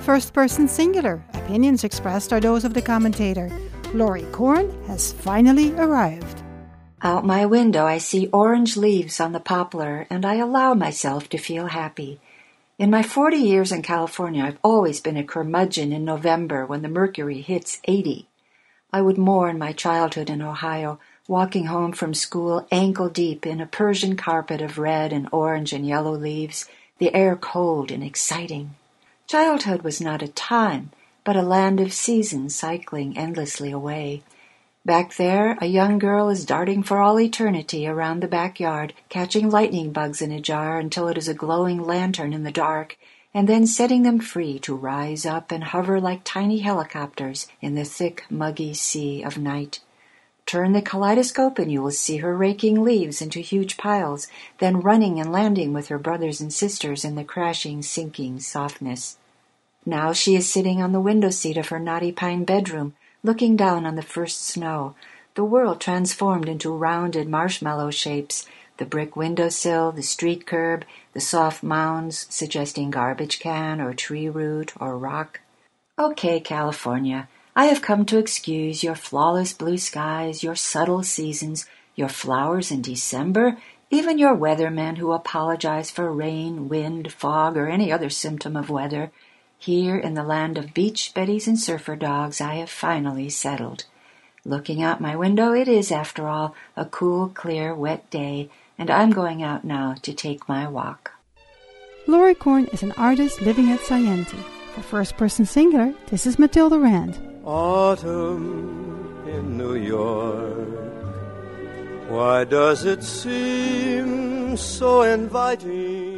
First person singular. Opinions expressed are those of the commentator. Laurie Corn has finally arrived. Out my window I see orange leaves on the poplar, and I allow myself to feel happy. In my 40 years in California, I've always been a curmudgeon in November when the mercury hits 80. I would mourn my childhood in Ohio, walking home from school ankle-deep in a Persian carpet of red and orange and yellow leaves, the air cold and exciting. Childhood was not a time, but a land of seasons cycling endlessly away. Back there, a young girl is darting for all eternity around the backyard, catching lightning bugs in a jar until it is a glowing lantern in the dark, and then setting them free to rise up and hover like tiny helicopters in the thick, muggy sea of night. Turn the kaleidoscope and you will see her raking leaves into huge piles, then running and landing with her brothers and sisters in the crashing, sinking softness. Now she is sitting on the window seat of her knotty pine bedroom, looking down on the first snow, the world transformed into rounded marshmallow shapes, the brick windowsill, the street curb, the soft mounds suggesting garbage can or tree root or rock. Okay, California, I have come to excuse your flawless blue skies, your subtle seasons, your flowers in December, even your weathermen who apologize for rain, wind, fog, or any other symptom of weather. Here in the land of beach betties and surfer dogs, I have finally settled. Looking out my window, it is, after all, a cool, clear, wet day, and I'm going out now to take my walk. Laurie Corn is an artist living at Scienti. For First Person Singular, this is Matilda Rand. Autumn in New York, why does it seem so inviting?